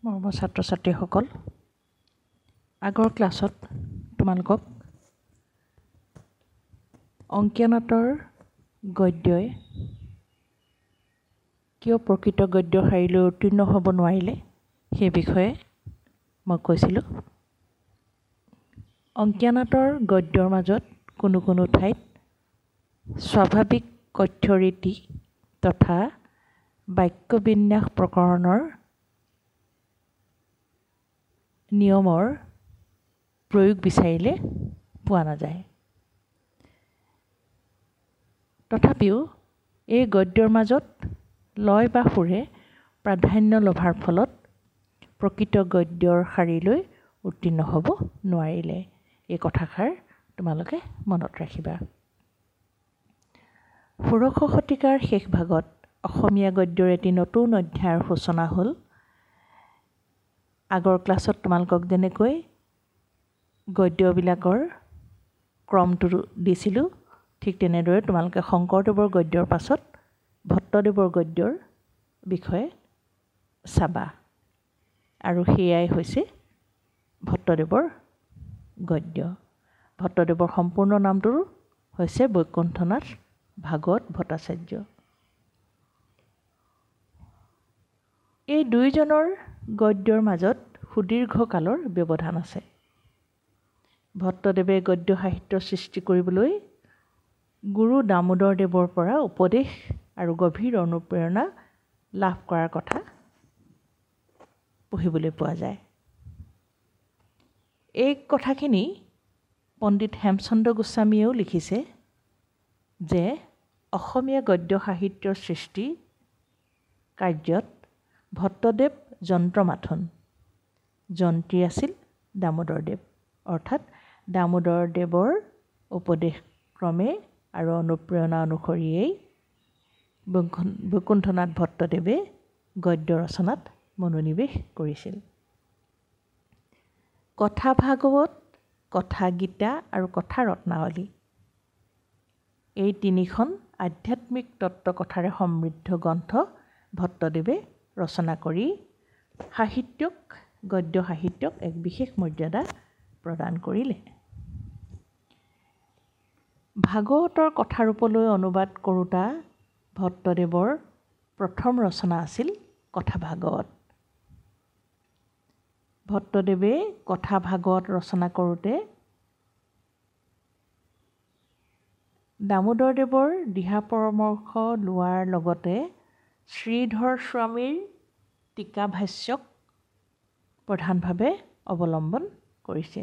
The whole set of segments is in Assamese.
মৰমৰ ছাত্ৰ ছাত্ৰীসকল, আগৰ ক্লাছত তোমালোকক অংকীয়া নাটৰ গদ্যই কিয় প্ৰকৃত গদ্য শাৰীলৈ উত্তীৰ্ণ হ'ব নোৱাৰিলে সেই বিষয়ে মই কৈছিলোঁ। অংকীয়া নাটৰ গদ্যৰ মাজত কোনো কোনো ঠাইত স্বাভাৱিক কথ্য ৰীতি তথা বাক্যবিন্যাস প্ৰকৰণৰ নিয়মৰ প্ৰয়োগ বিচাৰিলে পোৱা নাযায়। তথাপিও এই গদ্যৰ মাজত লয় বা সুৰে প্ৰাধান্য লভাৰ ফলত প্ৰকৃত গদ্যৰ শাৰীলৈ উত্তীৰ্ণ হ'ব নোৱাৰিলে। এই কথাষাৰ তোমালোকে মনত ৰাখিবা। ষোড়শ শতিকাৰ শেষ ভাগত অসমীয়া গদ্যৰ এটি নতুন অধ্যায়ৰ সূচনা হ'ল। আগৰ ক্লাছত তোমালোকক যেনেকৈ গদ্যবিলাকৰ ক্ৰমটো দিছিলোঁ, ঠিক তেনেদৰে তোমালোকে শংকৰদেৱৰ গদ্যৰ পাছত ভট্টদেৱৰ গদ্যৰ বিষয়ে চাবা, আৰু সেয়াই হৈছে ভট্টদেৱৰ গদ্য। ভট্টদেৱৰ সম্পূৰ্ণ নামটো হৈছে বৈকুণ্ঠনাথ ভাগৱত ভট্টাচাৰ্য। এই দুয়োজনৰ গদ্যৰ মাজত সুদীৰ্ঘ কালৰ ব্যৱধান আছে। ভট্টদেৱে গদ্য সাহিত্য সৃষ্টি কৰিবলৈ গুৰু দামোদৰদেৱৰ পৰা উপদেশ আৰু গভীৰ অনুপ্ৰেৰণা লাভ কৰাৰ কথা পঢ়িবলৈ পোৱা যায়। এই কথাখিনি পণ্ডিত হেমচন্দ্ৰ গোস্বামীয়েও লিখিছে যে অসমীয়া গদ্য সাহিত্যৰ সৃষ্টি কাৰ্যত ভট্টদেৱ যন্ত্ৰমাথোন, যন্ত্ৰী আছিল দামোদৰদেৱ। অৰ্থাৎ দামোদৰদেৱৰ উপদেশক্ৰমে আৰু অনুপ্ৰেৰণা অনুসৰিয়েই বৈকুণ্ঠনাথ ভট্টদেৱে গদ্য ৰচনাত মনোনিৱেশ কৰিছিল। কথা ভাগৱত, কথা গীতা আৰু কথা ৰত্নাৱলী, এই তিনিখন আধ্যাত্মিক তত্ত্বকথাৰে সমৃদ্ধ গ্ৰন্থ ভট্টদেৱে ৰচনা কৰি গদ্য সাহিত্যক এক বিশেষ মৰ্যাদা প্ৰদান কৰিলে। ভাগৱতৰ কথাৰূপলৈ অনুবাদ কৰোঁতা ভট্টদেৱৰ প্ৰথম ৰচনা আছিল কথা ভাগৱত। ভট্টদেৱে কথা ভাগৱত ৰচনা কৰোঁতে দামোদৰদেৱৰ দিহা পৰামৰ্শ লোৱাৰ লগতে শ্ৰীধৰ স্বামীৰ টীকাভাষ্যক প্ৰধানভাৱে অৱলম্বন কৰিছে।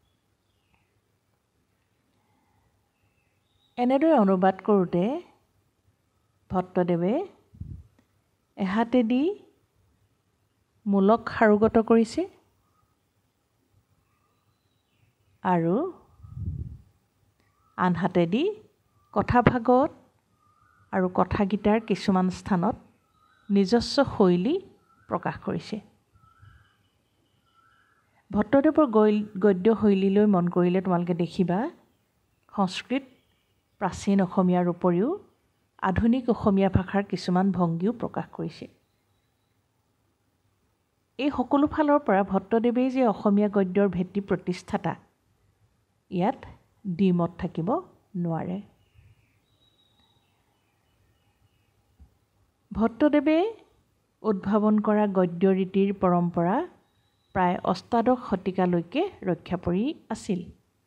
এনেদৰে অনুবাদ কৰোঁতে ভট্টদেৱে এহাতেদি মূলক সাৰোগত কৰিছে আৰু আনহাতেদি কথা ভাগৱত আৰু কথা গীতাৰ কিছুমান স্থানত নিজস্ব শৈলী প্ৰকাশ কৰিছে। ভট্টদেৱৰ গদ্য শৈলীলৈ মন কৰিলে তোমালোকে দেখিবা সংস্কৃত প্ৰাচীন অসমীয়াৰ উপৰিও আধুনিক অসমীয়া ভাষাৰ কিছুমান ভংগীও প্ৰকাশ কৰিছে। এই সকলো ফালৰ পৰা ভট্টদেৱেই যে অসমীয়া গদ্যৰ ভেটি প্ৰতিষ্ঠাতা, ইয়াত দ্বিমত থাকিব নোৱাৰে। ভট্টদেৱে উদ্ভাৱন কৰা গদ্য ৰীতিৰ পৰম্পৰা প্ৰায় অষ্টাদশ শতিকালৈকে ৰক্ষা পৰি আছিল।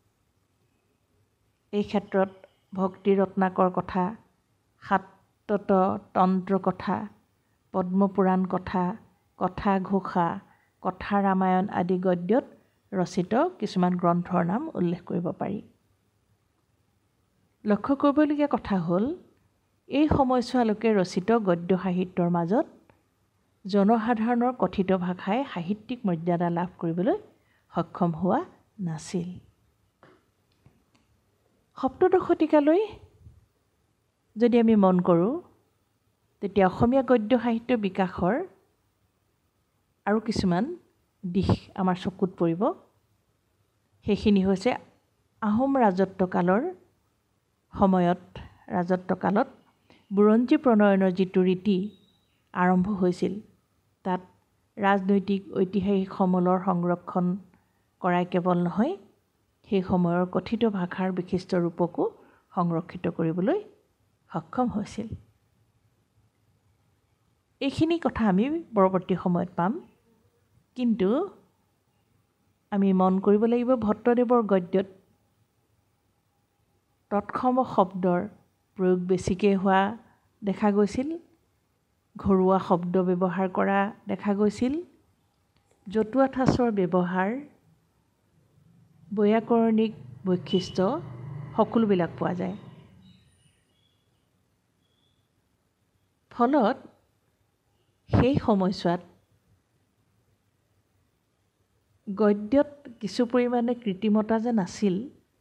এই ক্ষেত্ৰত ভক্তি ৰত্নাকৰ কথা, সাতত তন্ত্ৰ কথা, পদ্মপুৰাণ কথা, কথা ঘোষা, কথা ৰামায়ণ আদি গদ্যত ৰচিত কিছুমান গ্ৰন্থৰ নাম উল্লেখ কৰিব পাৰি। লক্ষ্য কৰিবলগীয়া কথা হ'ল, এই সময়ছোৱালৈকে ৰচিত গদ্য সাহিত্যৰ মাজত জনসাধাৰণৰ কথিত ভাষাই সাহিত্যিক মৰ্যাদা লাভ কৰিবলৈ সক্ষম হোৱা নাছিল। সপ্তদশ শতিকালৈ যদি আমি মন কৰোঁ, তেতিয়া অসমীয়া গদ্য সাহিত্য বিকাশৰ আৰু কিছুমান দিশ আমাৰ চকুত পৰিব। সেইখিনি হৈছে আহোম ৰাজত্বকালত বুৰঞ্জী প্ৰণয়নৰ যিটো ৰীতি আৰম্ভ হৈছিল, তাত ৰাজনৈতিক ঐতিহাসিক সমলৰ সংৰক্ষণ কৰাই কেৱল নহয়, সেই সময়ৰ কথিত ভাষাৰ বিশিষ্ট ৰূপকো সংৰক্ষিত কৰিবলৈ সক্ষম হৈছিল। এইখিনি কথা আমি পৰৱৰ্তী সময়ত পাম। কিন্তু আমি মন কৰিব লাগিব ভট্টদেৱৰ গদ্যত তৎসম শব্দৰ প্ৰয়োগ বেছিকৈ হোৱা দেখা গৈছিল, ঘৰুৱা শব্দ ব্যৱহাৰ কৰা দেখা গৈছিল, জতুৱা ঠাঁচৰ ব্যৱহাৰ, বৈয়াকৰণিক বৈশিষ্ট্য সকলোবিলাক পোৱা যায়। ফলত সেই সময়ছোৱাত গদ্যত কিছু পৰিমাণে কৃত্ৰিমতা যে নাছিল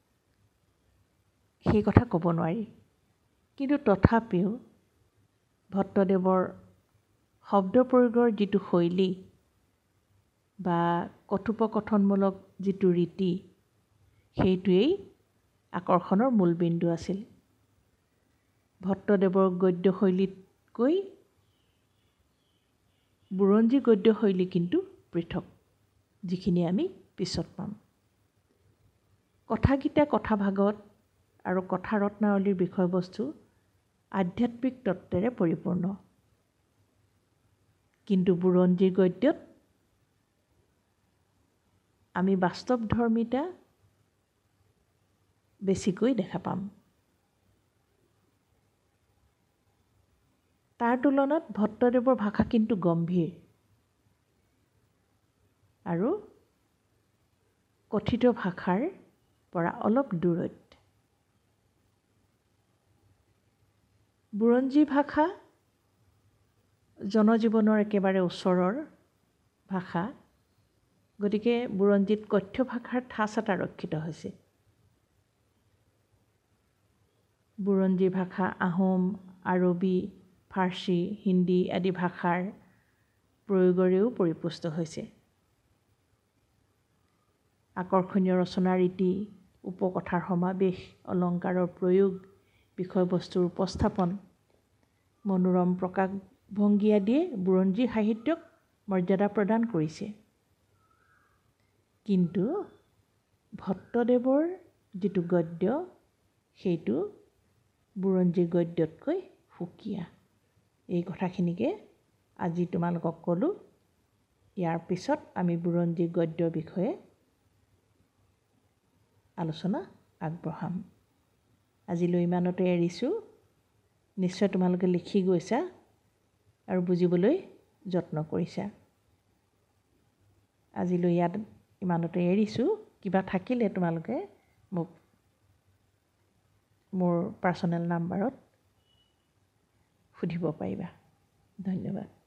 সেই কথা ক'ব নোৱাৰি। কিন্তু তথাপিও ভট্টদেৱৰ শব্দ প্ৰয়োগৰ যিটো শৈলী বা কথোপকথনমূলক যিটো ৰীতি, সেইটোৱেই আকৰ্ষণৰ মূলবিন্দু আছিল। ভট্টদেৱৰ গদ্যশৈলীতকৈ বুৰঞ্জী গদ্যশৈলী কিন্তু পৃথক, যিখিনি আমি পিছত পাম। কথাগীতা কথাভাগত আৰু কথা ৰত্নাৱলীৰ বিষয়বস্তু আধ্যাত্মিক তত্ত্বেৰে পৰিপূৰ্ণ। কিন্তু বুৰঞ্জীৰ গদ্যত আমি বাস্তৱধৰ্মিতা বেছিকৈ দেখা পাম। তাৰ তুলনাত ভট্টদেৱৰ ভাষা কিন্তু গম্ভীৰ আৰু কথিত ভাষাৰ পৰা অলপ দূৰৈত। বুৰঞ্জী ভাষা জনজীৱনৰ একেবাৰে ওচৰৰ ভাষা, গতিকে বুৰঞ্জীত কথ্য ভাষাৰ ঠাঁচ এটা ৰক্ষিত হৈছে। বুৰঞ্জী ভাষা আহোম, আৰবী, ফাৰ্চী, হিন্দী আদি ভাষাৰ প্ৰয়োগৰেও পৰিপুষ্ট হৈছে। আকৰ্ষণীয় ৰচনা ৰীতি, উপকথাৰ সমাৱেশ, অলংকাৰৰ প্ৰয়োগ, বিষয়বস্তুৰ উপস্থাপন, মনোৰম প্ৰকাশভংগী আদিয়ে বুৰঞ্জী সাহিত্যক মৰ্যাদা প্ৰদান কৰিছে। কিন্তু ভট্টদেৱৰ যিটো গদ্য, সেইটো বুৰঞ্জীৰ গদ্যতকৈ সুকীয়া। এই কথাখিনিকে আজি তোমালোকক ক'লোঁ। ইয়াৰ পিছত আমি বুৰঞ্জীৰ গদ্যৰ বিষয়ে আলোচনা আগবঢ়াম। আজিলৈ ইমানতে এৰিছোঁ। নিশ্চয় তোমালোকে লিখি গৈছা আৰু বুজিবলৈ যত্ন কৰিছা। আজিলৈ ইয়াত ইমানতে এৰিছোঁ। কিবা থাকিলে তোমালোকে মোক মোৰ পাৰ্চনেল নাম্বাৰত সুধিব পাৰিবা। ধন্যবাদ।